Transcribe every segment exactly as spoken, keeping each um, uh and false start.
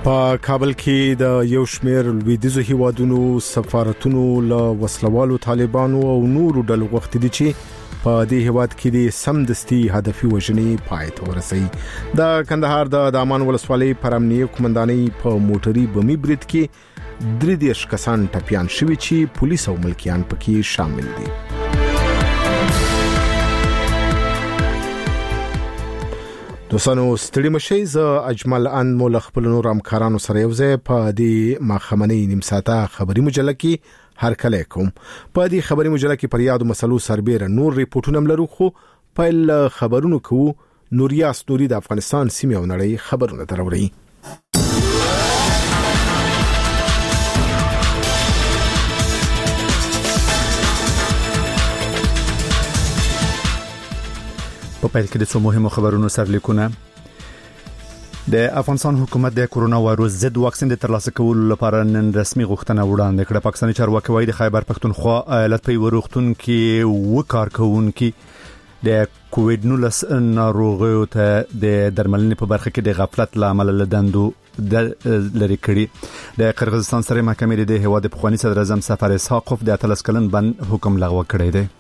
په کابل کې د یو شمېر لویدیځو هیوادونو سفارتونو له وسلوالو طالبانو او نورو ډلو غوښتي دي چې په دې هیواد کې د سمدستي هدفي وژنې پای ته ورسوي. د کندهار د دامان ولسوالۍ پر امنیه قومندانۍ په موټري بمي برید کې درې دیرش کسان ټپیان شوي چې پولیس او ملکیان پکې شامل دي. دوستانو ستړي مشئ، زه اجمل ان مول خپل نور همکارانو سره یو ځای په دې ماخمنۍ نیم ساعته خبري مجله کې هر کله کوم. په دې خبري مجله کې پر یادو مسلو سربېره نور ریپورتونه لرو، خو په خبرونو کې نوریاس نوري د افغانستان سیمه او نړۍ خبرونه دروړي. په پیل کې د څو مهمو خبرونو سرلیکونه. د افغانستان حکومت د کورونا وایروس ضد واکسین د ترلاسه کولو لپاره نن رسمي غوښتنه وړاندې کړه. پاکستاني چارواکي وايي د خیبر پښتونخوا ایالت په وروختون کې و کارکونکو د کووډ نولس ناروغیو ته د درملنې په برخه کې د غفلت لامل لدندو د لری کړي. د قرغیزستان سره محکمې د هیواد پخوانی صدر اعظم سفر اسحاقوف د اتلس کلن بند حکم لغوه کړی دی.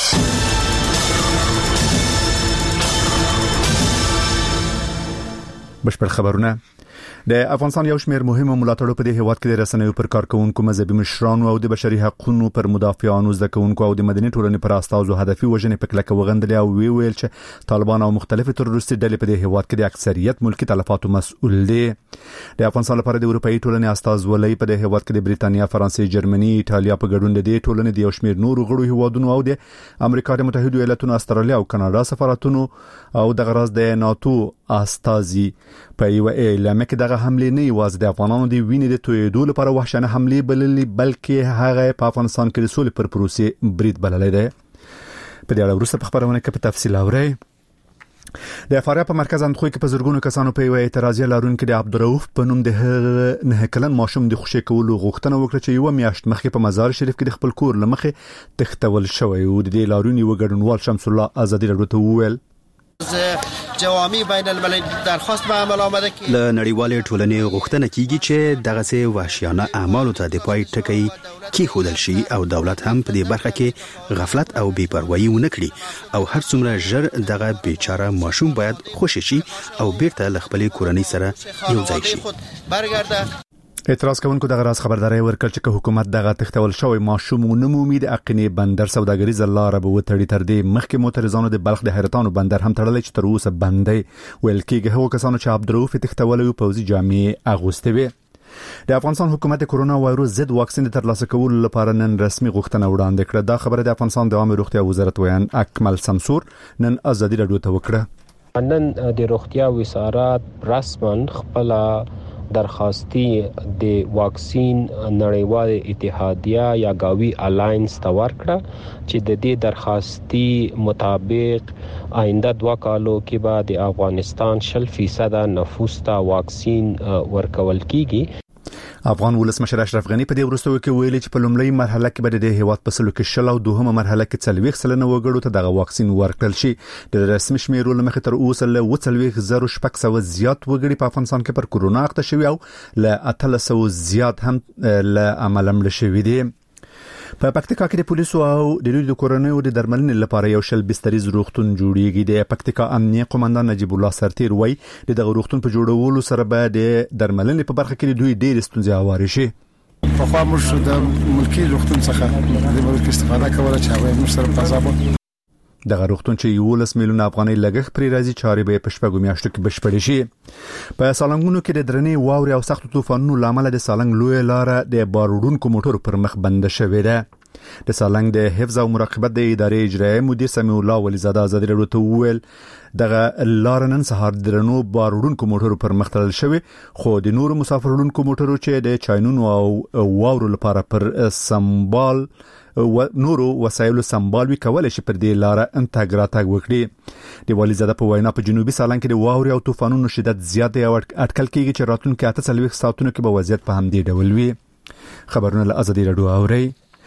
بشپړ خبرونه. د افغانستان یو شمېر مهمه ملاتړو په دې هیواد کې د رسنیو پر کارکونکو، مذهبي مشرانو او د بشري حقوقو پر مدافعانو، زده کوونکو او د مدني ټولنې پر استازو هدفي وژنې په کلکه وغندلې او وی ویل چې طالبان او مختلفې تروریستي ډلې په دې هیواد کې د اکثریت ملکی تلفاتو مسؤل دي. د افغانستان لپاره د اروپאי ټولنې استازولۍ په دې هیواد کې د بریتانیا، فرانسې، جرمني، ایتالیا په ګډون د دې ټولنې د یو شمېر نورو غړو هیوادونو او د امریکا د متحده ایالاتونو، استرالیا او کاناډا سفارتونو او د غراز د ناتو استازي په یو اعلامیه کې دغه حمله نه یوازې د افغانانو د وینې د تویدو لپاره وحشیانه حمله بللې، بلکې هغه په افغانستان کې د سولې پر پروسې برید بللې ده. په دې اړه وروسته په خبرونه کې په تفصیل اورئ. د افاریقا په مرکز اندخوی کې په زرګونو کسانو په یو اعتراضي لارونکو د عبدالرؤف په نوم د نه کلن ماشوم د خوشي کولو غوښتنه وکړه چې یو میاشت مخکې په مزار شریف کې د خپل کور لمخې تختول شوی و. د دې لارونی وګړنوال شمس الله آزادی راډیو ته وویل جوامع بین الملل درخواست به عمل آمده کی له نړیوالې ټولنې غوښتنه کیږي چې دغه سه وحشیانه اعمالو ته د پای ټکی کی خودل شي او دولت هم په دې برخه کې غفلت او بے پروايي ونه کړي او هر څومره ژر دغه بیچاره ماشوم باید خوشی شي او بیرته ل خپل کورنۍ سره یو ځای شي. برګرده اعتراض کوونکو دغه راز خبرداري ورکړ چې حکومت دغه تختول شوی ماشوم ونمومي د اقینه بندر سوداګریز لار به وتړي. تر دې مخکې موټرزانو د بلخ د حیرتانو بندر هم تړلې چې تر اوسه بندې ویل کېږي. هغو کسانو چې عبدالرؤف تختول او پوزي جامې اغوستې وي. د افغانستان حکومت د کورونا وایروس ضد واکسین د ترلاسه کولو لپاره نن رسمي غوښتنه وړاندې کړه. دا خبره د افغانستان د عامه روغتیا وزارت ویان اکمل سمسور نن آزادی راډیو ته وکړه. نن د روغتیا وزارت رسما خپل درخواستی د واکسین نړیوال اتحادیه یا گاوی الاینس ته ورکړه چې د دې درخواستی مطابق آینده دوه کالو کې به د افغانستان شل فیصد نفوس ته واکسین ورکول کیږي. افغان ولسمشر اشرف غنی په دې وروستیو کې ویلي چې په لومړی مرحله کې به د هیواد په سلو کې شل او دوهمه مرحله کې څلويخ سلنه وګړو ته دغه واکسین ورکړل شي. د رسمي شمیرو لمخې تر اوسه له وڅلويخ زره شپږ سوه زیات وګړي په افغانستان کې پر کورونا اخته شوي او له اتلس سوه زیات هم له عمل مړ شوي دي. په پکتیکا کې د پولیسو او د دوی د کورونو د درملنې لپاره یو شل بستریز روغتون جوړیږي. د پکتیکا امنیه قومندان نجیب الله سرتیر وایي د دغه روغتون په جوړولو سره به د درملنې په برخه کې دوی ډېر ستونزې هواري شي. په خوا موږ د ملکی روغتون څخه د ملکی استفاده کوله چې هغه موږ سره فضا دغه روغتون چې یولس میلیونه افغانۍ لګښت پرې راځي چارې به په شپږو میاشتو کې بشپړې شي. په سالنګونو کې د درنې واورې او سختو طوفانونو لامل د سالنګ لوی لار د باروډونکو موټرو پر مخ بند شوې ده. د سالنګ د حفظ او مراقبت د ادارې اجرایي مدیر سمیع الله ولیزاده آزادی راډیو ته وویل دغه لار نن سهار درنو باروډونکو موټرو پر مخ تړل شوی، خو د نورو مسافرونکو موټرو چې د چاینونو او واورو لپاره پر سمبال و نورو وسایلو سمبالوي کولای شي پر دې لار انتګ راتګ وکړي. د ولیزاده په وینا په جنوبي سالنګ کې د واورې او طوفانونو شدت زیات دی او اټکل کېږي چې راتلونکي اته څلوېښت ساعتونو کې به وضعیت په همدې ډول وي. خبرونه له آزادی راډیو اورئ.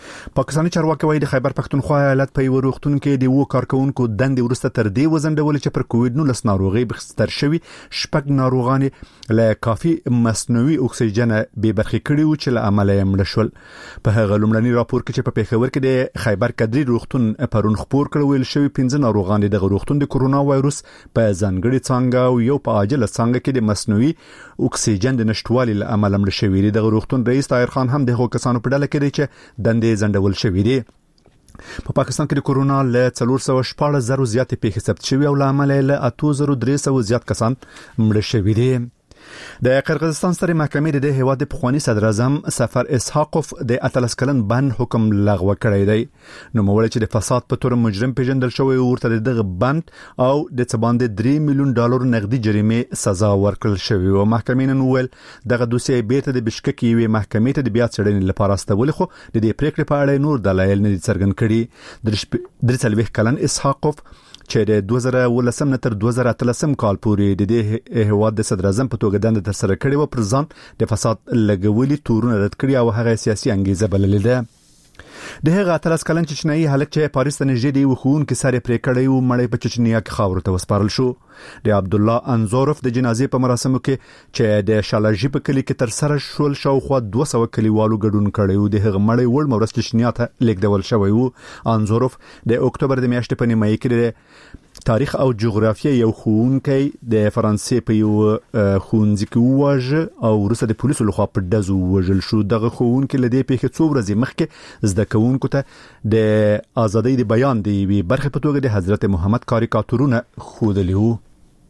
پاکستاني چارواکي وايي د خیبر پښتونخوا ایالت په یو روغتون کې د وو کارکونکو دندې ورسته تر دې وزندول چې پر کووډ نولس ناروغي بستر شوی شپږ ناروغان له کافي مصنوعي اکسیجن به برخې کړي و چې له عمله مړ شول. په هغه لومړني راپور کې چې په پیښور کې د خیبر کدري روغتون پرون خبر کړ ویل شوی پنځه ناروغان د روغتون د کورونا وایروس په ځانګړي څنګه او یو په عاجله څنګه کې د مصنوعي اکسیجن د نشټوالي له عمله مړ شوی دی. د روغتون رئیس طاهر خان هم د هغو کسانو په ډله کې دی چې دندې زندول شوی دی. په پاکستان کې د کورونا له څلور سوه شپږ زره زیاتې پیښې ثبت شوې او له امله له اته زره درې سوه زیات کسان مړه شوي دي. د قرغیزستان سترې محکمې د هیواد د پخوانی صدر اعظم سفر اسحاقوف د اتلس کلن بند حکم لغوه کړی دی. نو موږ چې د فساد په تور مجرم پیژندل شوی ورته دغه بند او د څباندې درې میلیون ډالر نقدي جریمه سزا ورکړل شوی او محکمې نن ویل دغه دوسیه بیرته د بشکک یوې محکمې ته د بیا څېړنې لپاره استول خو د دې پریکړې په اړه نور دلایل نه دي څرګند کړي. درې څلوېښت کلن اسحاقوف چې د دوه زره ولسم نه تر دوه زره اتلسم کال پورې د دې هیواد د صدر اعظم په توګه دنده ترسره کړې و پر ځان د فساد لګولي تورونه رد کړي او هغه سیاسي انګیزه بللې ده. د هغه اتلس کلن چچنایي هلک چې پاریس ته نږدې دی وخون کې سره پرې کړی و مړی په چچنیا کې خاور ته وسپارل شو. د عبد الله انزوروف د جنازې په مراسمو کې چې د شالاجی په کلی کې تر سره شول شاوخوا دوه سوه کلیوالو ګډون کړی و. د هغه مړی ول مورس چچنیا ته لیکدول شوی و. انزوروف د اکتوبر د میاشتې په نیمایي کې تاریخ او جغرافیه یو ښوونکی د فرانسې په یو ښوونځي کې وواژه او وروسته د پولیسو لخوا په ډزو ووژل شو. دغه ښوونکی له دې پیښې څو ورځې مخکې زده کوونکو ته د ازادۍ د بیان د یوې برخې په توګه د حضرت محمد کاریکاتورونه ښودلي وو.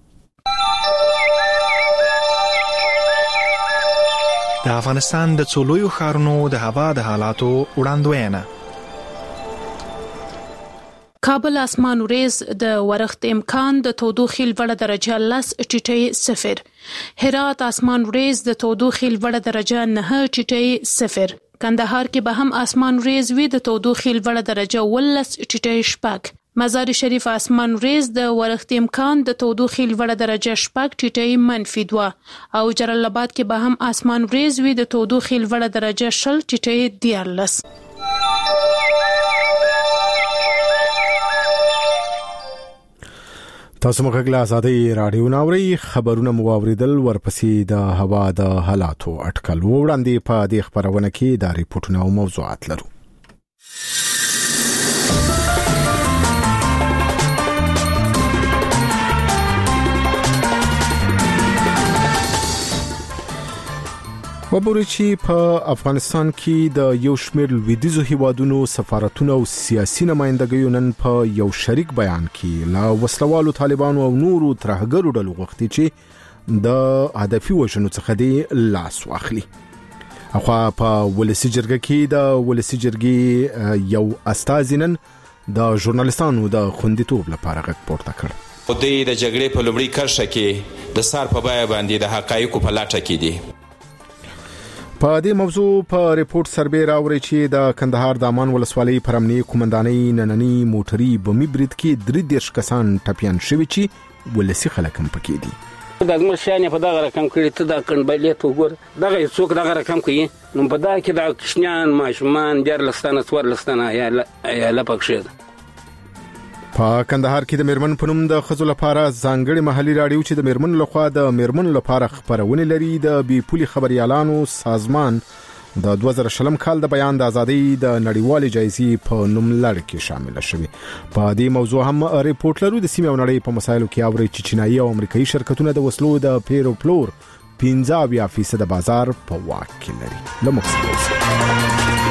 د افغانستان د څو لویو ښارونو د هوا د حالاتو وړاندوینه. کابل اسمان وریز د ورښت امکان د تودوخې لوړه درجه لس ټیټی صفر. هرات اسمان وریز د تودوخې لوړه درجه نه ټیټی صفر. کندهار کې به هم اسمان وریز وي د تودوخې لوړه درجه ولس ټیټی شپږ. مزار شریف اسمان وریز د ورښت امکان د تودوخې لوړه درجه شپږ ټیټی منفي دوه او جلال آباد کې به هم اسمان وریز وي د تودوخې لوړه درجه شل ټیټی دیارلس. تاسو مخکې له ازادۍ رادیو ناوړي خبرونه مو اوریدل ورپسې د هوا د حالاتو اټکل وړاندې په دې خبرونه کې د ریپورتونو او موضوعات لرو. وبوري چې په افغانستان کې د یو شمېر لویدیزو هیوادونو سفارتونو او سیاسي نمائندګیو نن په یو شریک بیان کې لا وسلوالو طالبانو او نورو ترهګرو ډلو غوښتي چې د هدفي وژنو څخه دی لاس واخلي. اخوا په ولسی جرګه کې د ولسی جرګې یو استازی نن د ژورنالستانو د خوندیتوب لپاره غږ پورته کړ. د دې جګړې په لومړي کرښه کې د سار په بیه باندې د حقایقو په لټه کې دي. په دې موضوع په ریپورت سربې راوړي چې د کندهار د امان ولسوالۍ پر امنیه قومندانۍ نننی موټري بمي برید کې درې دېرش کسان ټپيان شوي چې ولسی خلک هم پکې دي. د زموږ شانې په دغه رقم کړي ته دا کنبلیت وګور دغه څوک دغه رقم کوي نو په دا کې د کشنیان ماشومان دیارلس تنه څوارلس تنه یا لپکښې ده. په کندهار کې د میرمن په نوم د خزو لپاره ځانګړي محلي راډیو چې د میرمن لخوا د میرمن لپاره خبرونه لري د بي پولي خبريالانو سازمان د دوه زره شلم کال د بیان د ازادۍ د نړیوالې جایزې په نوم لړ کې شامل شوی. په دې موضوع هم ریپورت لرو. د سیمې او نړۍ په مسایلو کې اوري چې چینایي او امریکایي شرکتونه د وسلو د پیرو پلور پنځه اویا فیصد بازار په واک کې لري. لمخ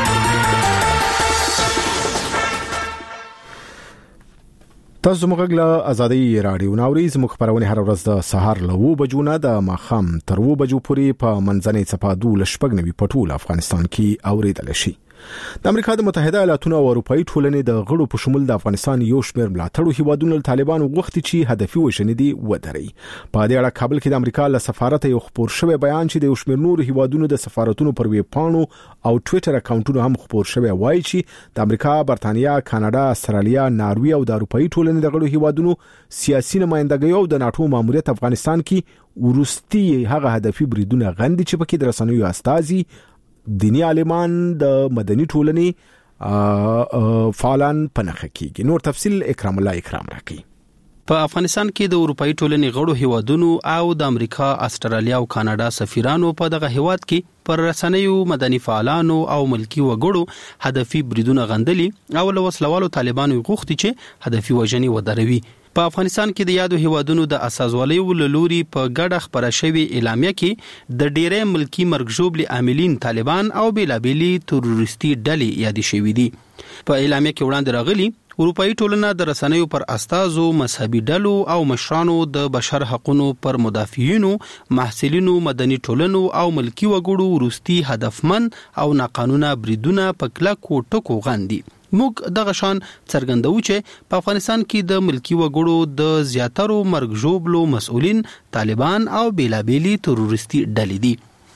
تاسو موږ له ازادۍ رادیو ناوړي زموږ خبرونه هر ورځ د سهار له و بجو نه د ماخام تر و بجو پورې په منځنۍ صفادو لشپږ نوي پټول افغانستان کې اوریدل شي. د امریکا د متحده ایالاتونو او اروپאי ټولنې د غړو په شمول د افغانستان یو شمېر ملاتړو هیوادونو طالبانو غوښتي چې هدفي وژنې دي ودري. په دې اړه کابل کې د امریکا له سفارت یو خبر شوی بیان چې د یو شمېر نور هیوادونو د سفارتونو پر ویب پاڼو او ټوئیټر اکاونټونو هم خبر شوی وایي چې د امریکا، برتانیا، کاناډا، استرالیا، ناروی او د اروپאי ټولنې د غړو هیوادونو سیاسي نمائندګي او د ناتو ماموریت افغانستان کې ورستي هغه هدفي بریدونه غندي چې پکې د رسنیو استازي، دینی عالمان، د مدني ټولنې فعالان پنخه کیږي. نور تفصیل اکرام الله اکرام راکړي. په افغانستان کې د اروپאי ټولنې غړو هیوادونو او د امریکا، استرالیا او کاناډا سفیرانو په دغه هیواد کې پر رسنیو، مدني فعالانو او ملکی وګړو هدفي بریدونه غندلي او له وسلوالو طالبانو غوښتي چې هدفي وژنې ودروي. په افغانستان کې د یادو هیوادونو د اساسوالۍ ولوري په ګډه خبره شوی اعلامیه کې د ډېرې ملکی مرګ ژوبل عاملین طالبان او بیلابېلي تروریستي ډلې یادې شوې دي. په اعلامیه کې وړاندې راغلي اروپאי ټولنه د رسنیو پر استازو، مذهبي ډلو او مشرانو د بشر حقوقو پر مدافعینو، محصلینو، مدني ټولنو او ملکی وګړو وروستي هدفمن او ناقانونه بریدونه په کلکو ټکو غندي. موږ دغه شان څرګندوو چې په افغانستان کې د ملکی وګړو د زیاترو مرګ ژوبلو مسؤلین طالبان او بیلابېلي تروریستي ډلې دي.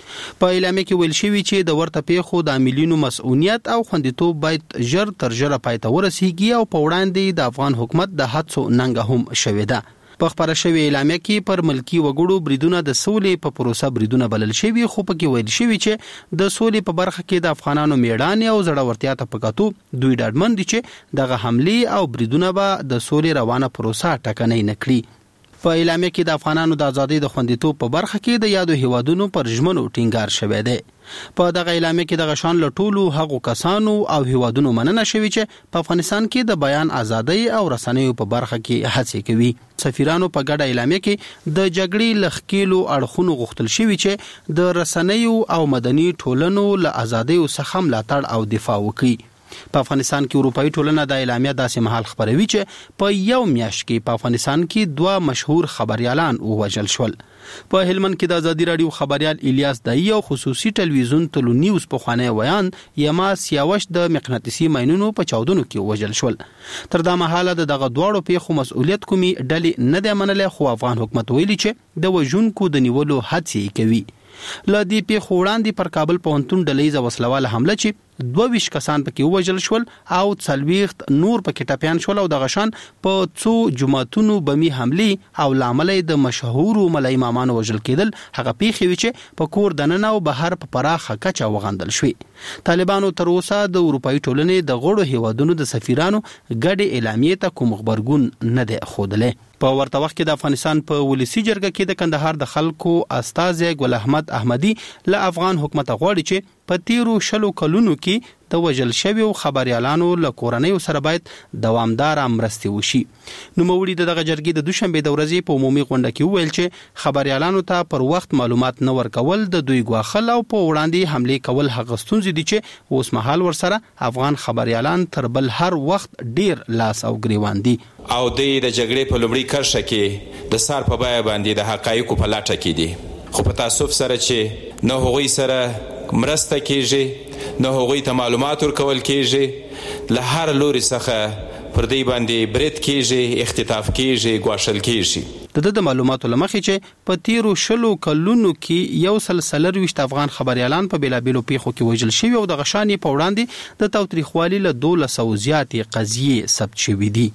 په اعلامیه کې ویل شوی چې د ورته پیښو د عاملینو مسؤلیت او خوندیتوب باید ژر تر ژره پای ته ورسیږي او په وړاندې د افغان حکومت د هڅو ننګه هم شوې ده. په خبره شوی اعلامیه کې پر ملکی وګړو بریدونه د سولې په پروسه بریدونه بلل شوی، خو پکې ویل شوی چې د سولې په برخه کې د افغانانو میړانه او زړورتیا ته پکاتو دوی ډاډمن دي چې دغه حمله او بریدونه به د سولې روانه پروسه ټکنۍ نه کړي. په اعلامیه کې د افغانانو د ازادۍ د خوندیتوب په برخه کې د یادو هیوادونو پر ژمنو ټینګار شوی دی. په دغه اعلامیه کې د غشان لټولو هغو کسانو او هیوادونو مننه شوی چې په افغانستان کې د بیان ازادۍ او رسنیو په برخه کې هڅې کوي. سفیرانو په ګډه اعلامیه کې د جګړې لخکېلو اړخونو غوښتل شوی چې د رسنیو او مدني ټولنو له ازادۍ څخه ملاتړ او دفاع وکړي. په افغانستان کې اروپאי ټولنه د اعلامیه داسې مهال خبروي چې په یو میاشت کې په افغانستان کې دوه مشهور خبريالان ووژل شول. په هلمند کې د ازادي رادیو خبريال الیاس دای او خصوصي ټلویزیون تلو نیوز په خوانه ویان یما سیاوش د مقناطیسي ماینونو په چاودنو کې وژل شول. تر دا مهاله دغه دواړو پیښو مسؤلیت کومي ډلې نه د منلې، خو افغان حکومت ویلي چې د وژونکو د نیولو هڅې کوي. ل دې پیښو وړاندې پر کابل پوهنتون ډلېزه وسلواله حمله چې دوه ویش کسان پکې وژل شول او څلويخت نور پکې ټپيان شول او د غشان په څو جماعتونو بمی حمله او لامل د مشهور ملای امامانو وژل کېدل هغه پیښې چې په کور دننه او بهر په پراخه کچه وغندل شوې. طالبانو تر اوسه د اروپאי ټولنې د غړو هیوادونو د سفیرانو ګډه اعلامیه ته کوم خبرګون نه دی خوده. په ورته وخت کې د افغانستان په ولسی جرګه کې د کندهار د خلکو استازي ګل احمد احمدي له افغان حکومت غواړي چې په تیرو شلو کلونو کې د وژل شویو خبريالانو له کورنۍ سره باید دوامدار مرستې وشي. نو موري دغه جرګې د دوشنبه د ورځې په عمومي غونډه کې ویل چې خبريالانو ته پر وخت معلومات نه ورکول د دوی غواخل او په وړاندې حمله کول هغه ستونزې دي چې اوس مهال ورسره افغان خبريالان تر بل هر وخت ډیر لاس او ګریوان دي او د جګړې په لومړي کرښه کې د سار په بای باندې د حقایقو په لټه کې دي. خو په تاسف سره چې نه هغوی سره مرسته کیږي، نه هغوی ته معلومات ورکول کیږي، له هر لوري څخه پر دې باندې برید کیږي، اختطاف کیږي، ګواښل کیږي. د د معلوماتو لمخې چې په تیرو شلو کلونو کې یو سلسله رويشت افغان خبريالان په بیلابېلو پیښو کې وژل شوي او د غشاني په وړاندې د تاوتریخوالي له دولس سوه زیاتې قضیې ثبت شوي دي.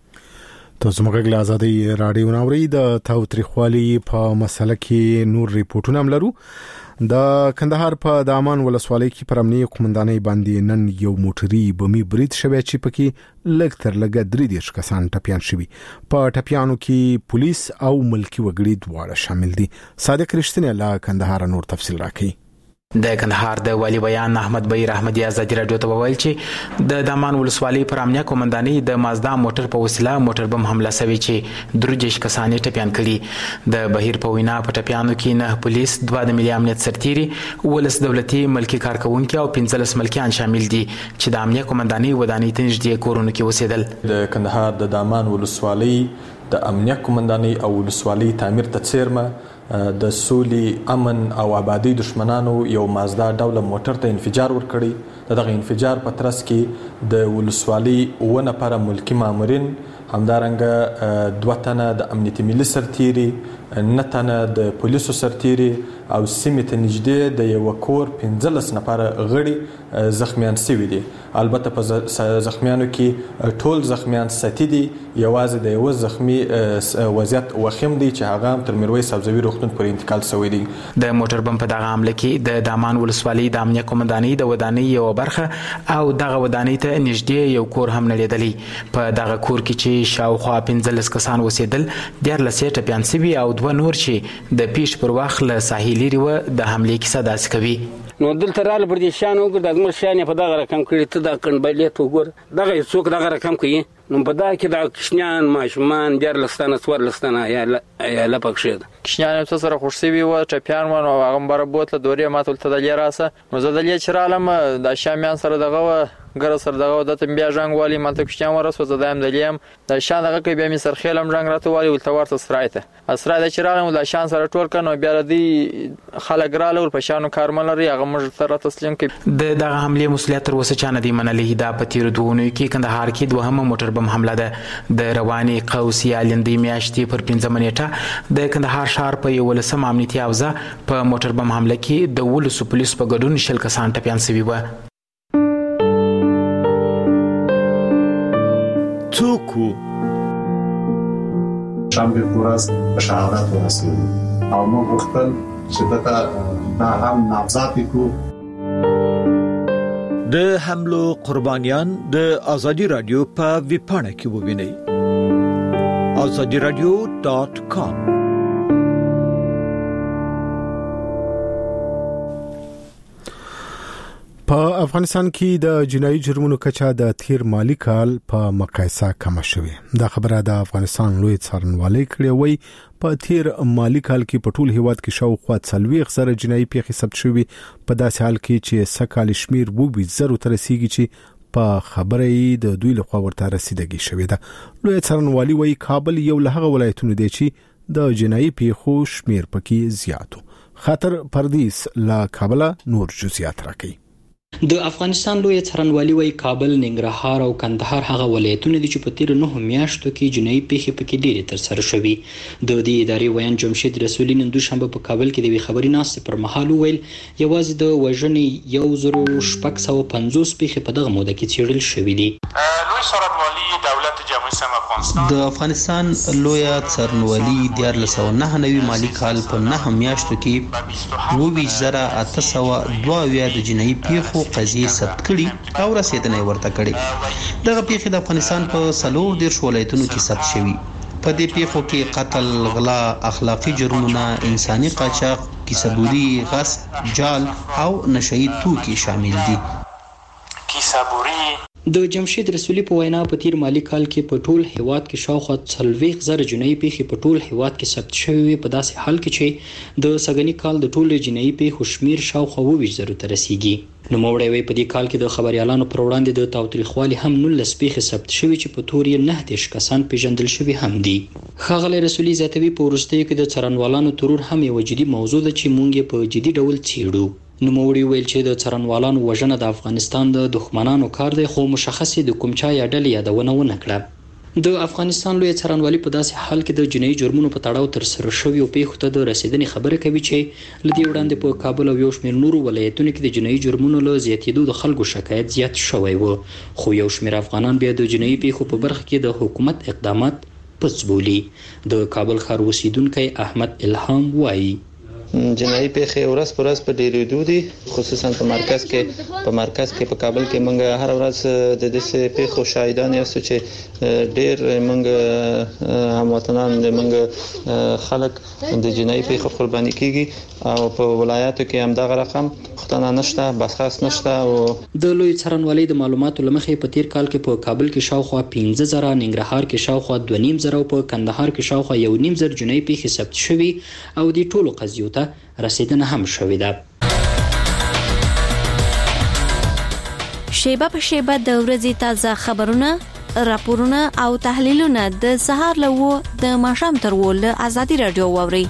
تاسو موږ له ازادي رادیو ناوړي د تاوتریخوالي په مسله کې نور ریپورتونه هم لرو. د کندهار په دامان ولسوالۍ کې پر امنیه قومندانۍ باندې نن یو موټري بمي برید شوی چې پکې لږ تر لږه درې دېرش کسان ټپيان شوي. په ټپيانو کې پولیس او ملکی وګړي دواړه شامل دي. صادق رښتینی له کندهار نور تفصیل راکړي. د کندهار د والی بیان احمد بهیر احمدی ازادي رادیو ته وویل چې د دامان ولسوالۍ پر امنیه قومندانۍ د مازدا موټر په وسیله موټر بم حمله شوی چې درجش کسان ټپيان کړي. د بهیر په وینا په ټپيانو کې نه پولیس، دوه د ملي امنیت سرتیري، ولس دولتي ملکی کارکونکي او پنځلس ملکیان شامل دي چې د امنیه قومندانۍ ودانۍ ته نږدې کورونو کې اوسېدل. د کندهار د دامان ولسوالۍ د امنیه قومندانۍ او ولسوالۍ تعمیر ته څیرمه د سولي، امن او آبادی دشمنانو یو مازدا ډوله موټر ته انفجار ورکړی. دغه انفجار په ترڅ کې د ولسوالۍ اووه نفره ملکی مامورین، همدارنګه دوه تنه د امنیتي ملي سرتیري، نه تنه د پولیسو سرتیري او سیمې ته نږدې د یو کور پنځلس نفره غړي زخمیان شوي دي. البته په زخمیانو کې ټول زخمیان ستی دي، یوازې د یو زخمی وضعیت وخیم دی چې هغه تر میرویس سبزوي روغتون پورې انتقال شوی دی. د موټر بم په دغه حمله کې د دامان ولسوالۍ د امنیه قومندانۍ د ودانۍ یو برخه او دغه ودانۍ ته نږدې یو کور هم نړېدلی. په دغه کور کې چې شاوخوا پنځلس کسان اوسېدل، دیارلس یې ټپیان شوي او دوه نور چې د پیښې پر وخت له ساحې لرې وه د حملې کیسه داسې کوي. نو دلته رااله پر دې شیان وګوره، د زموږ شیان یې په دغه رقم کړي، ته دا کنډبلې ته وګوره، دغه یې څوک دغه رقم کوي. نو په دا کې د کشنیان ماشومان دیارلس تنه څوارلس تنه عیاله پکښې ده. کشنیان یې څه سره خوښ شوي وه، ټپیان وه، نو هغه مبره بوتله دورې ما ته ولته دلې راسه. نو زه دلې چې رالم دا شامیان سره دغه وه ګره سره دغه دته بیا ژنګ والي مالته کشتیان ورسوه، زه دا یم دلې یم دا شان دغه کوي، بیا مې سرخیل هم ژنګ راته والي ولته ورته سرای ته اسرای ته چې راغلم دا شان سره ټول کړ. نو بیا د دې خلک راغله ور په شانو کارمل لري، هغه موږ ته را تسلیم کړي. د دغه حملې مسؤلیت تر اوسه چا نه دی منلی. دا په تېرو دوو اونیو کې کندهار کې دوهمه موټر بم حمله ده. د روانې قوس یا لندۍ میاشتې پر پنځمه نیټه د کندهار ښار په یولسم امنیتي حوزه په موټر بم حمله کې د ولسو پولیسو په ګډون شل کسان ټپیان شوي وه. څوک وو؟ شنبه په ورځ په شهادت ورسېدو او موږ غوښتل چې دته دا هم نامزد کړو. د حملو قربانیان د ازادي رادیو په ویبپاڼه کې ووینئ. azadi radio dot com. په افغانستان کې د جنایي جرمونو کچه د تیر مالی کال په مقایسه کم شوه. دا خبره د افغانستان لوی څارنوالۍ کړې وای. په تیر مالی کال کې په ټول هیواد کې شاوخوا څلوېښت زره جنایي پیښې ثبت شوې، په داسې حال کې چې سکهال شمیر وو زرو تر رسیدي چې په خبره د دوی لخوا ورته رسیدګي شوې ده. لوی څارنوالۍ وای کابل یو له هغه ولایتونو دی چې د جنایي پیښو شمیر پکې زیاتو. خاطر پردیس لا کابل نور جزئیات راکړي. د افغانستان لوی څارنوالۍ وای کابل، ننګرهار او کندهار هغه ولایتونه دي چې په تیر نه میاشتو کې جنایي پیښې پکې ډېرې تر سره شوې. د دې ادارې ویان جمشید رسولي نن دوشنبه په کابل کې د وی خبري ناستې پر مهال ویل یوازې د وژنې یو زرو شپږ سوه پنځوس پیښې په دغه موده کې څېړل شوې دي. لوی څارنوالۍ دولت جمهوریت اسلامی افغانستان د افغانستان لوی څارنوالۍ د دیارلس سوه نهه نوي مالی کال په نهه میاشتو کې اووه ویشت زره اته سوه دوه اویا د جنایي پیښو قضیې ثبت کړي او رسیدنې ورته کړي. دغه پیښې د افغانستان په څلور دېرش ولایتونو کې ثبت شوي. په دې پیښو کې قتل، غلا، اخلاقي جرمونه، انساني قاچاق، کیسه‌بوري، غصب، جال او نشئی توکي شامل دي. کیسه‌بوري د جمشید رسولي په وینا په تیر مالی کال کې په ټول هیواد کې شاوخوا څلوېښت زره جنایي پیښې په ټول هیواد کې ثبت شوې، په داسې حال کې چې د سږني کال د ټولو جنایي پیښو شمیر شاوخوا اووه ویشت زرو ته رسیږي. نوموړی وایي په دې کال کې د خبریالانو پر وړاندې د تاوتریخوالي هم نولس پیښې ثبت شوې چې په تور یې نهه دېرش کسان پیژندل شوي هم دي. ښاغلی رسولي زیاتوي په وروستیو کې د څارنوالانو ترور هم یوه جدي موضوع ده چې موږ یې په جدي ډول څېړو. نوموړي ویل چې د څارنوالانو وژنه د افغانستان د دښمنانو کار دی، خو مشخصې د کوم چا یا ډلې یادونه ونه کړه. د افغانستان لوی څارنوالۍ په داسې حال کې د جنایي جرمونو په تړاو تر سره شویو پیښو ته د رسیدنې خبره کوي چې له دې وړاندې په کابل او یو شمېر نورو ولایتونو کې د جنایي جرمونو له زیاتېدو د خلکو شکایت زیات شوی و، خو یو شمېر افغانان بیا د جنایي پیښو په برخه کې د حکومت اقدامات پڅ بولي. د کابل ښار اوسیدونکی احمد الهام وایي جنایي پیښې ورځ په ورځ په ډېرېدو دي، خصوصا په مرکز کې په مرکز کې په کابل کې موږ هر ورځ د دې پیښو شاهدان یاستو چې ډېر موږ هموطنان موږ خلک د جنایي پیښو قرباني کیږي او په ولایاتو کې هم دغه رقم پښتنه نشته، بسخاس نشته. او د لوی څارنوالۍ د معلوماتو لمخې په تیر کال کې په کابل کې شاوخوا پنځه زره، ننګرهار کې شاوخوا دوه نیم زره او په کندهار کې شاوخوا یو نیم زر جنایي پیښې ثبت شوي او د ټولو قضیو رسیدنه هم شوې ده. شیبه په شیبه د ورځې تازه خبرونه، راپورونه او تحلیلونه د سهار له وو د ماښام تر وو له ازادي رادیو واوري.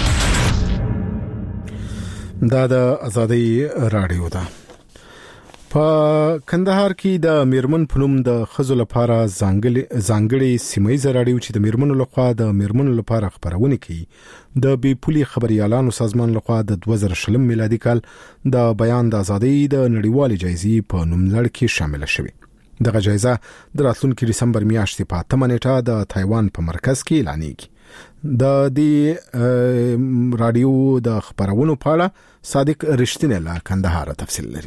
دا د ازادي رادیو ده. په کندهار کې د میرمن پنوم د خزو لپاره ځانګړي ځانګړي سیمایي رادیو چې د میرمنو لخوا د میرمنو لپاره خبرونه کوي د بي پولي خبريالانو سازمان لخوا د دوه زره شلم میلادي کال د بیان د ازادۍ د نړیوالې جایزې په نوملړ کې شامل شوه. دغه جایزه د راتلونکي دسمبر میاشتې په اتمه نیټه د تایوان په مرکز کې اعلانېږي. د دې رادیو د خبرونو په اړه صادق رښتینی لا کندهار تفصیل لري.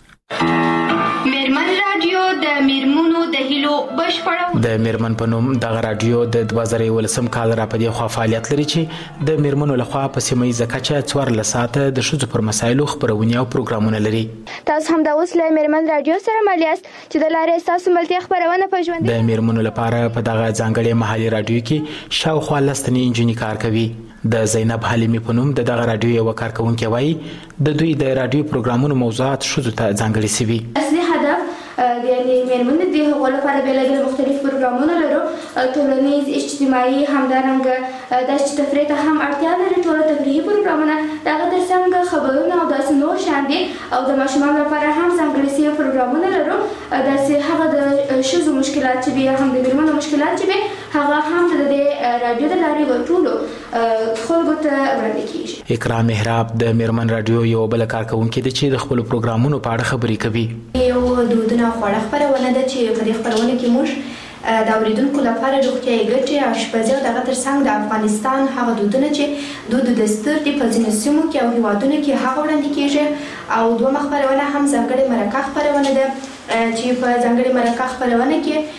میرمن رادیو د میرمنو د هیلو بشپړو د میرمن په نوم دغه رادیو د دوه زره ولسم کال را پدې خو فعالیت لري چې د میرمنو لخوا په سیمه کچه څوارلس ساعته د شذو پر مسایلو خبرونه او پروګرامونه لري. تاسو هم د اوس له میرمن رادیو سره مالیاست چې د لارې تاسو ملتي خبرونه په ژوند د میرمنو لپاره په دغه ځانګړي محلي رادیو کې شاوخوا لستنی انجینی کار کوي. د زینب حلیمی په نوم د دغه رادیو یو کارکونکو وایي د دوی د رادیو پروګرامونو موضوعات شذو ته ځانګړي سوي. اصلي هدف یعنی میرمن د هغو لپاره بیلابیل مختلف پروګرامونه لرو، ټولنیز اجتماعي همدارنګه د تفریح ته هم اړتیا لري. ټول تفریحي پروګرامونه دغه ترڅنګ خبرونه او داسې نور شان دي او د ماشومانو لپاره هم ځانګړي سوي پروګرامونه لرو. داسې هغه د شذو مشکلات چې بیا هم د میرمنو مشکلات چې بیا هغه هم د دې رادیو د لارې ورټولو خلکو ته وړاندې کیږي. اکرام محراب د میرمن رادیو یو بل کارکونکو د چې د خپل پروګرامونو په اړه خبرې کوي. یو دودونه خواړه خبرونه ده چې په دې خبرونه کې موږ د اوریدونکو لپاره روغتیايي ګټې، آشپزي او دغه ترڅنګ د افغانستان هغه دودونه چې دود دستور دي په ځینو سیمو کې او هیوادونو کې هغه وړاندې کیږي. او دوه خبرونه هم ځانګړې مرکه خبرونه ده چې په ځانګړې مرکه خبرونه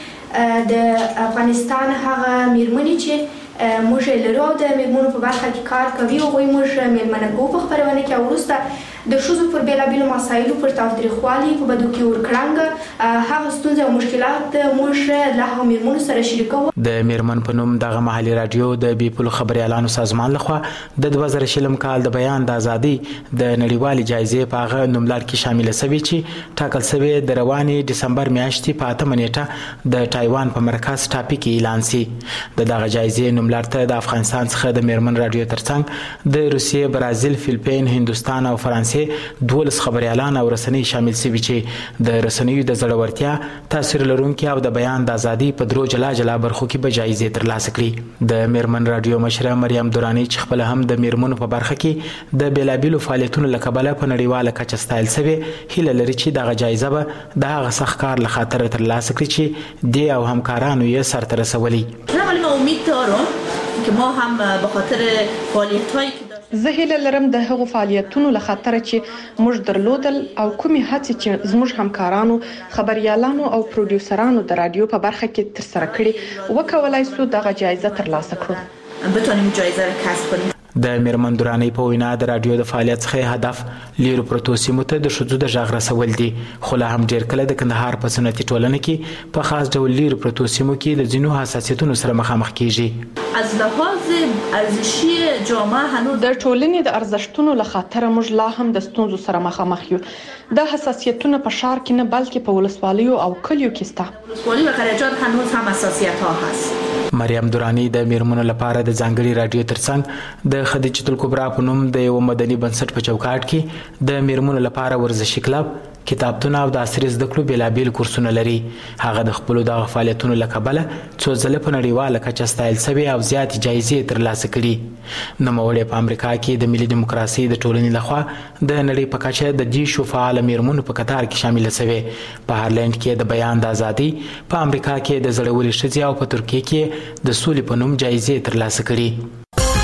کې د افغانستان هغه میرمنې چې موږ لرو د میرمنو په برخه کې کار کوي او غوي موږ میرمنګو په خبرونه کې ورسته د شذو پر بیلابیلو مسایلو پر تاوتریخوالي په بدو کې ورکړنګ هغه ستونزې او مشکلات موږ له هغو میرمنو سره شریکو. د میرمن په نوم دغه محلي رادیو د بي پولو خبريالانو سازمان لخوا د دوه زره شلم کال د بیان د ازادۍ د نړیوالې جایزې په هغه نوملړ کې شامل شوی چې ټاکل شوی د روانې دسمبر میاشتې په اتمه نیټه د تایوان په مرکز ټاپک اعلان سي. د دغه جایزې نوملړ ته د افغانستان څخه د میرمن رادیو ترڅنګ د روسیې، برازیل، فلیپین، هندوستان او فرانسې دولس خبريالان او رسنۍ شامل شوي چې د رسنیو د زړورتیا، تاثیر لرونکي او د بیان د ازادۍ په درو جلا جلا برخو کې به جایزې ترلاسه کړي. د میرمن رادیو مشره مریم دورانی چې خپل هم د میرمنو په برخه کې د بیلابیلو فعالیتونو له کبله په نړیواله کچه ستایل شوی، هیله لري چې دغه جایزه به د هغه سخت کار له خاطر ترلاسه کړي چې دی او همکارانو یې سرته رسولي. من امید دارم که ما هم به خاطر فعالیت‌هایی زه هیله لرم د هغو فعالیتونو له خاطر چې موږ درلودل او کومې هڅې چې زموږ همکارانو، خبريالانو او پروډوسرانو د رادیو په برخه کې ترسره کړي وکولای سو دغه جایزه ترلاسه کړو. بتونیم جایزه را کسب کنیم. د میرمن دورانی په وینا د رادیو د فعالیت څخه هدف لیرو پروتو سیمو ته د شذو د غږ رسول دي، خو لا هم ډیر کله د کندهار په سنتي ټولنه کې په خاص ډول لیرو پروتو سیمو کې د ځینو حساسیتونو سره مخامخ کیږي. از لحاظ ارزشي جامعه هنوز د ټولنې د ارزښتونو له خاطر موږ لا هم د ستونزو سره مخامخ یو. د حساسیتونو په شهر کې نه بلکې په ولسوالیو او کلیو کې سته. ولسوالي و قريه‌جات هنوز هم حساسیت ها هست. مریم دورانی د میرمنو لپاره د ځانګړي رادیو ترڅنګ د خدیجه الکبرا په نوم د یو مدني بنسټ په چوکاټ کې د میرمنو لپاره ورزشي کلب، کتابتون او د عصري زده کړو بیلابیل کورسونه لري. هغه د خپل دغه فعالیتونو له کبله څو ځله په نړیواله کچه ستایل شوی او زیات جایزې ترلاسه کړي. نوموړی په امریکا کې د ملي دیموکراسي د ټولنې لخوا د نړۍ په کچه د دې شو فعال میرمنو په کتار کې شامل شوی. په هالند کې د بیان د ازادۍ، په امریکا کې د زړوري ښځې او په ترکیه کې د سولې په نوم جایزې ترلاسه کړي.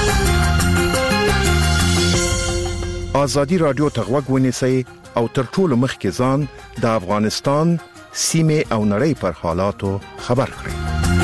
ازادي رادیو ته غوږ ونیسئ او تر ټولو مخکې ځان د افغانستان سیمه او نړۍ پر حالاتو خبر کړئ.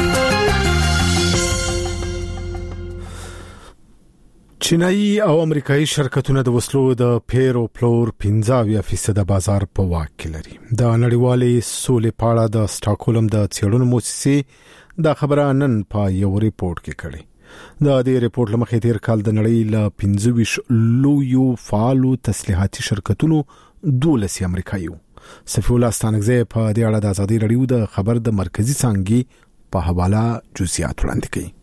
چینایي او امریکایي شرکتونه د وسلو د پیر او پلور پنځه فیصد بازار په واک کې لري. د نړیوالې سولې په اړه د سټاکهولم د څېړنو مؤسسې دا خبره نن په یو ریپورت کې کړې. د دې ریپورت لمخې تیر کال د نړۍ له پنځه ویشت لویو فعالو تسلیحاتي شرکتونو دولس امریکایي. صفی الله ستانکزی په دې اړه د ازادي رادیو د خبر د مرکزی څنګه په حواله جزئیات وړاندې کړي.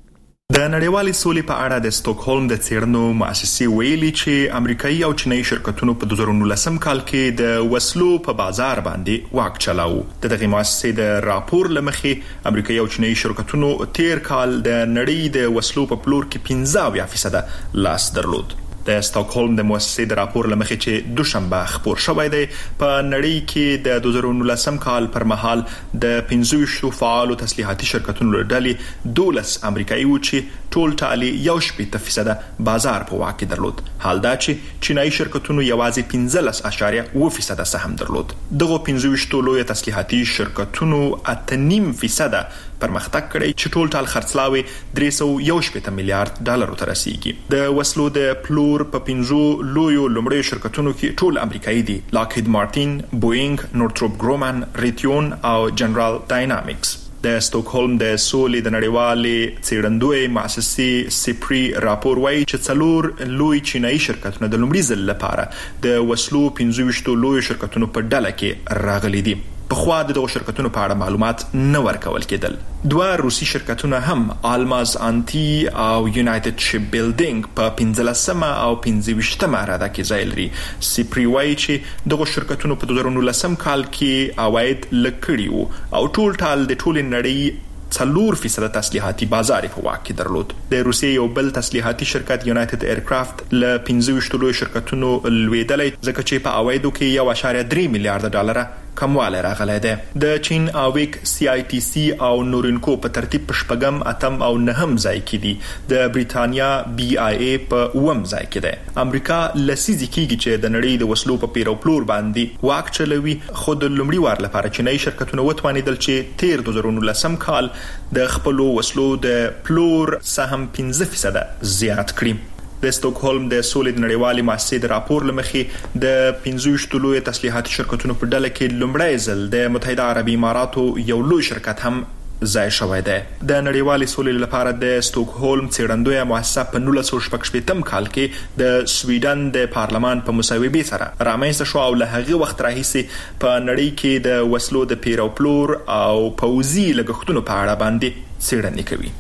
د نړیوالې سولې په اړه د سټاکهولم د څېړنو مؤسسې ویلي چې امریکایي او چینایي شرکتونو په دوه زره نولسم کال کې د وسلو په بازار باندې واک چلاو. د دغه مؤسسې د راپور لمخې امریکایي او چینایي شرکتونو تیر کال د نړۍ د وسلو په پلور کې پنځه اویا فیصده لاس درلود. د سټاکهولم د مؤسسې د راپور لمخې چې دوشنبه خپور شوی دی په نړۍ کې د دوه زره نولسم کال پر مهال د پنځه ویشت فعالو تسلیحاتي شرکتونو له ډلې دولس امریکایي و چې ټول ټالي یو شپږ فیصده بازار په واک کې درلود. حال دا چې چینایي شرکتونو یوازې پنځلس اشاریه اوه فیصده سهم درلود. دغه پنځه ویشت لوی تسلیحاتي شرکتونو اته نیم فیصده پرمختګ کړی چې ټول ټال خرڅلاوي درې سوه یو شپږ میلیارډ ډالر ته رسیدي. د وسلو د پلور په پنځو لویو لومړیو شرکتونو کې ټول امریکایي دي: لاکهید مارټین، بوئینګ، نورتروپ ګرومن، ریتیون او جنرال ډاینامیکس. د سټاکهولم د سولې د نړیوالې څېړندوی مؤسسې سپری راپور وايي چې څلور لوی چینایي شرکتونه د لومړي ځل لپاره د وسلو پنځه ویشت لوی شرکتونو په ډله کې راغلي دي. په خوا د دغه شرکتونو په اړه معلومات نه ورکول کېدل. دوه روسي شرکتونه هم آلماز انټي او یونایټډ شپ بیلډینګ په پنځلسمه او پنځه ویشتمه راده کې ځای لري. سپری وايي چې دغه شرکتونو په دوه زره نولسم کال کې عواید لکړي وو او ټول ټال د ټول نړۍ څلور فیصد تسلیحاتي بازار په واک کې درلود. د روسیې یو بل تسلیحاتي شرکت یونایټډ ایرکرافت له پنځه ویشت لوی شرکتونو لویدلی ځکه چې په عوایدو کې یو اشاریه درې میلیارډ ډالر کمواله راغلی دی. د چین اویک سی آی ټي سی او نورینکو په ترتیب په شپږم، اتم او نهم ځای کې دي. د بریتانیا بی آی ای په اووم ځای کې دی. امریکا لسیزې کېږي چې د نړۍ د وسلو په پیر او پلور باندې واک چلوي، خو د لومړي وار لپاره چینایي شرکتونه وتوانېدل چې تیر دوه زره نولسم کال د خپلو وسلو د پلور سهم پنځه فیصده زیات کړي. د سټاکهولم د سولې د نړیوالې مؤسسې د راپور لمخې د پنځه ویشت لوی تسلیحاتي شرکتونو په ډله کې لومړی ځل د متحده عربي اماراتو یو لوی شرکت هم ځای شوی دی. د نړیوالې سولې لپاره د سټاکهولم څېړندویه مؤسسه په نولس سوه شپږ شپېتم کال کې د سویډن د پارلمان په مصوبې سره رامنځته شو او له هغه وخت راهیسې په نړۍ کې د وسلو د پیر او پلور او پوځي لګښتونو په اړه باندې څېړنې کوي.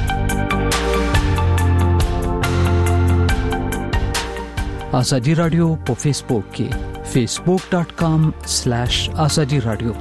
آزادی رادیو په فیسبوک کې فیسبوک ډاٹ کام سلیش آزادی رادیو.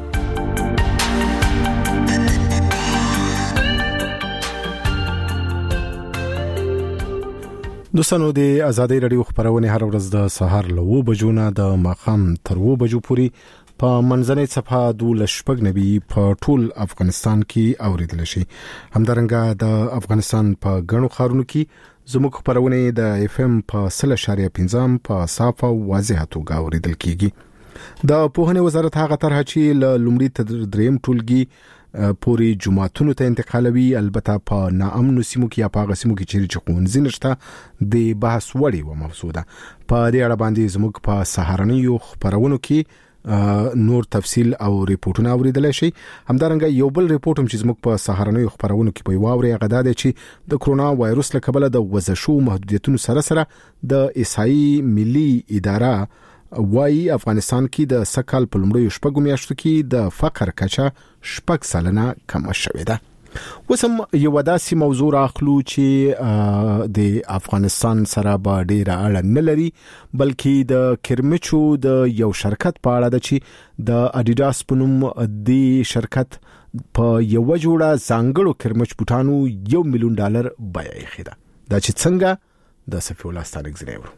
دوستانو د آزادی رادیو خبرونه هر ورځ د سهار له اوه بجو نه د ماښام تر اوه بجو پورې په منځنۍ صفحه دولس شپږ نوي په ټول افغانستان کې اوریدل شي. همدارنګه د افغانستان په غنو خارونو کې زموږ خبرونه د اف ام په سل اشاریه پنځم په صافه واضح توګه اوریدل کیږي. د پوهنې وزارت هغه طرح چې ل لومړي تر دریم ټولګي پوری جماعتونو ته انتقالوي، البته په ناامنو سیمو کې یا په هغه سیمو کې چې ښوونځي نشته د بحث وړي و موضوع ده. په دې اړه باندې زموږ په سهارنیو خبرونو کې نور تفصیل او ریپورتونه اوریدل شي. همدارنګه یو بل ریپورت هم چې زموږ په سهارنیو خبرونو کې په واوري غدا ده چې د کرونا وایروس له کبله د وزشو محدودیتونو سره سره د اسای ملي اداره وايي افغانستان کې د سکهال په لومړیو شپږو میاشتو کې د فقر کچه شپږ سلنه کم شوې ده. وسم یو داسې موضوع راخلو چې د افغانستان سره به ډیره اړه نه لري، بلکې د کرمچو د یو شرکت په اړه ده چې د اډیداس په نوم د شرکت په یو جوړه ځانګړو کرمچ بوټانو یو میلیون ډالر بیه یې خېده. دا چې څنګه د صفي الله ستانک زنیور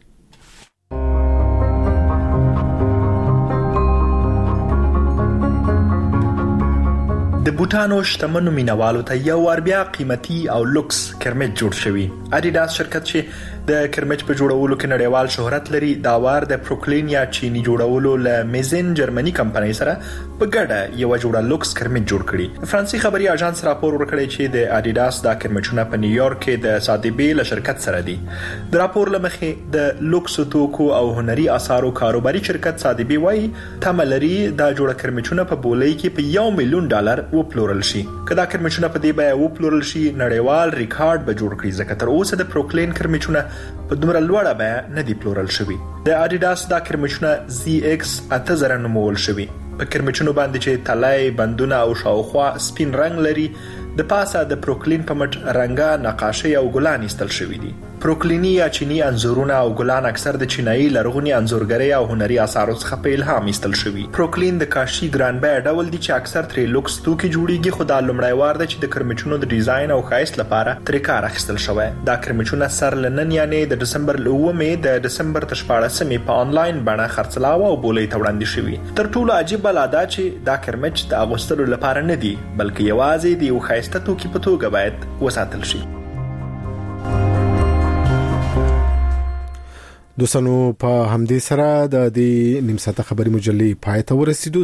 د بوټانو شتمنو مینوالو ته یو ور بیا قیمتي او لوکس کرمچ جوړ شوی. اډیداس شرکت چې د کرمچ په جوړولو کې نړیوال شهرت لري، دا وار د پروکلین یا چینی جوړولو له میزن جرمني کمپنۍ سره په ګډه یو جوړه لوکس کرمچ جوړ کړي. فرانسوي خبري اژانس راپور ورکړی چې د اډیداس دا کرمچونه په نیویارک کې د سادبي له شرکت سره دي. د راپور لمخې د لوکس توکو او هنري اثارو کاروباري شرکت سادبي وايي تملري دا جوړه کرمچونه په بولۍ کې په یو میلیون ډالر و پلورل شي. کدا کرمچونه په دې بیه و پلورل شي نړیوال ریکارډ به جوړ کړي، ځکه تر اوسه د پروکلین کرمچونه په دومره لوړه بیه نه دی پلورل شوی. د اډیداس دا کرمچونه زی ایکس اته زره نومول شوی. په کرمچونو باندې چې تلای، بندونه او شاوخوا سپین رنگ لري، د پاسه د پروکلین په مټ رنګه نقاشي او ګلان ایستل شوی دي. پروکلینی یا چینی انځورونه او ګلان اکثر د چینایي لرغونی انځورګرۍ او هنري اثارو څخه په الهام ایستل شوی. پروکلین د کاشي ګرانبای ډول دي چې اکثر ترې لوکس توکي جوړیږي، خو دا لومړی وار دی چې د کرمچونو د ډیزاین او ښایست لپاره ترې کار اخیستل شوی. دا کرمچونه سر لنن یعنی د دسمبر اوومې د دسمبر تر شپاړسمې په آنلاین بڼه خرڅلاوه او بولې ته وړاندې شوي. تر ټولو عجیب لا دا چې دا کرمچ د اغوستلو لپاره نه دی، بلکې یوازې د یو ښایسته توکي په توګه باید وساتل شي. دوستانو په همدې سره د دې نیم ساعته خبري مجلې پای ته ورسېدو.